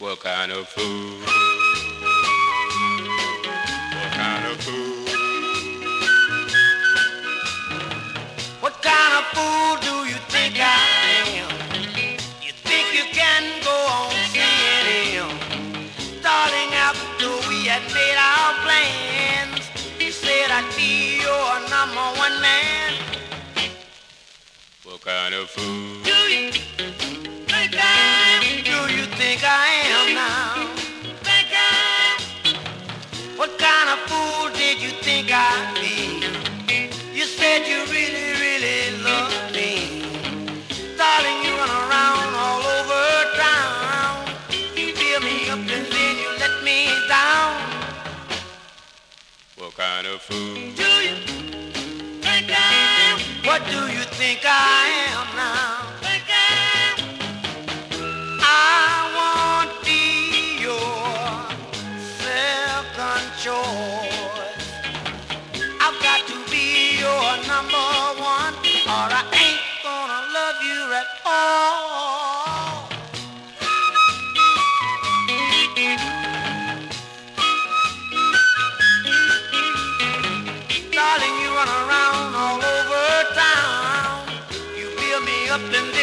What kind of fool? What kind of fool? What kind of fool do you think I am? You think you can go on seeing him? Darling, after we had made our plans, you said I'd be your number one man. What kind of fool? Do you think I am? Do you think I am now? Think I am? What kind of fool did you think I'd be? You said you really, really love me. Darling, you run around all over town. You fill me up and then you let me down. What kind of fool? Do you think I am? What do you think I am now? Think I am? I want to be your second choice. I've got to be your number one, or I ain't gonna love you at all. Darling, you run around all over town. You build me up and